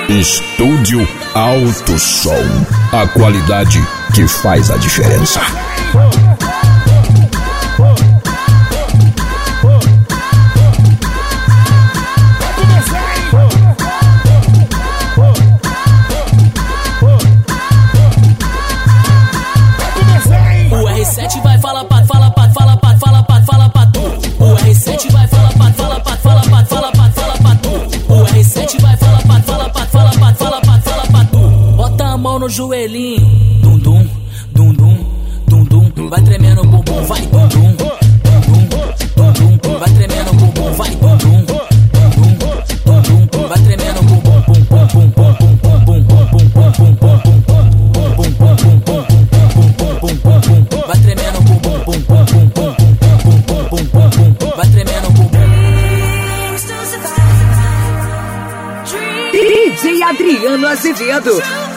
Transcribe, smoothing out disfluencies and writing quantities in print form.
Estúdio Alto Som, a qualidade que faz a diferença. O R7 vai falar pra tu. O R7 vai falar pra tu. O R7 vai falar pra tu. Bota a mão no joelhinho, dum dum, dum dum, dum dum. Vai tremendo o bumbum, vai dum dum, dum dum. Vai tremendo o bumbum, vai dum dum, dum dum. Vai tremendo o bumbum, pum pum pum pum pum pum pum pum pum pum pum pum. Vai tremendo o bumbum, pum pum pum pum pum pum pum pum. Vai tremendo o bumbum. DJ Adriano Azevedo.